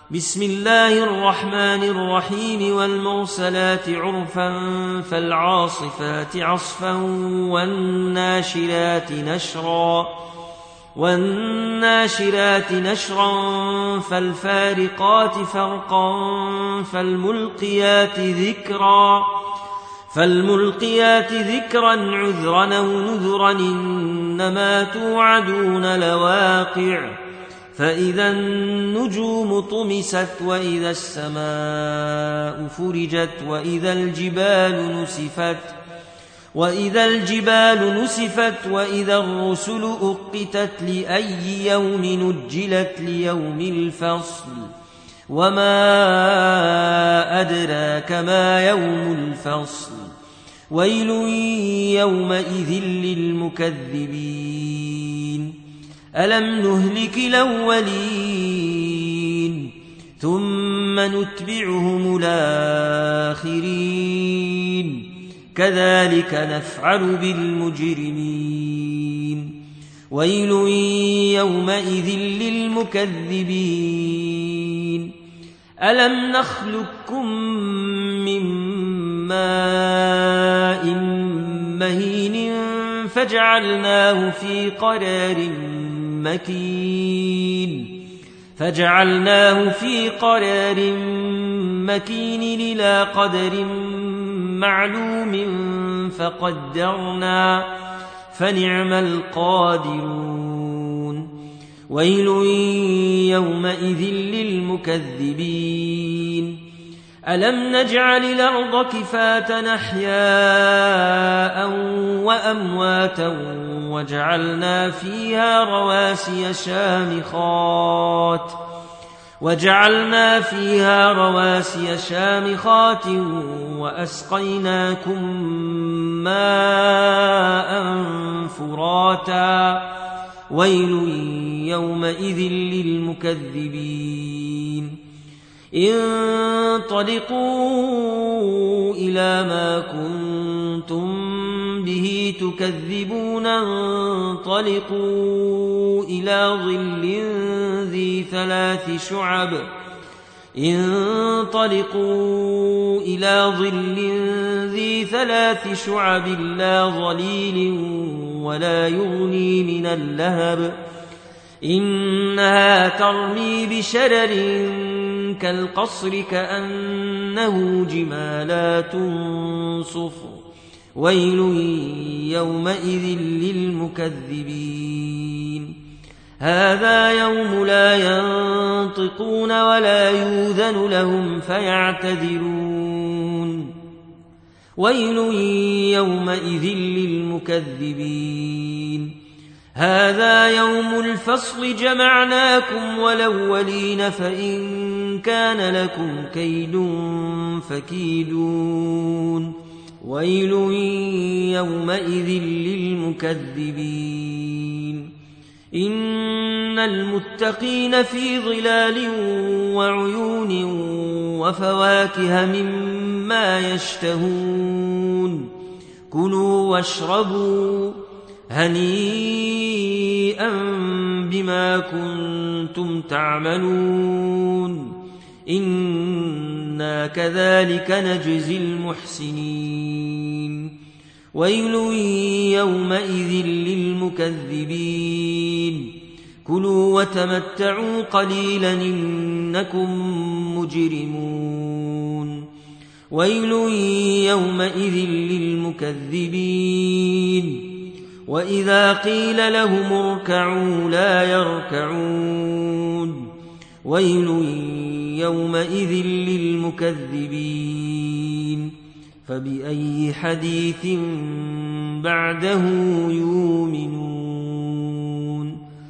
بسم الله الرحمن الرحيم والمرسلات عرفا فالعاصفات عصفا والناشرات نشرا فالفارقات فرقا فالملقيات ذكرا عذرا أو نذرا إنما توعدون لواقع فإذا النجوم طمست وإذا السماء فرجت وإذا الجبال نسفت وإذا الرسل أقتت لأي يوم نجلت ليوم الفصل وما أدراك ما يوم الفصل ويل يومئذ للمكذبين ألم نهلك الأولين ثم نتبعهم الآخرين كذلك نفعل بالمجرمين ويل يومئذ للمكذبين ألم نخلقكم من ماء مهين فجعلناه في قرار مكين إلى قدر معلوم فقدرنا فنعم القادرون ويل يومئذ للمكذبين ألم نجعل الأرض كفاة أحياء وأمواتا وجعلنا فيها رواسي شامخات وأسقيناكم ماء فراتا ويل يومئذ للمكذبين انطلقوا إلى ما كنتم به تكذبون انطلقوا إلى ظل ذي ثلاث شعب لا ظليل ولا يغني من اللهب إنها ترمي بشرر كالقصر كأنه جمالات صفر ويل يومئذ للمكذبين هذا يوم لا ينطقون ولا يؤذن لهم فيعتذرون ويل يومئذ للمكذبين هذا يوم الفصل جمعناكم والأولين فإن كان لكم كيد فكيدون ويل يومئذ للمكذبين إن المتقين في ظلال وعيون وفواكه مما يشتهون كلوا واشربوا هنيئا بما كنتم تعملون إنا كذلك نجزي المحسنين ويل يومئذ للمكذبين كلوا وتمتعوا قليلا إنكم مجرمون ويل يومئذ للمكذبين وإذا قيل لهم اركعوا لا يركعون ويل يومئذ للمكذبين فبأي حديث بعده يؤمنون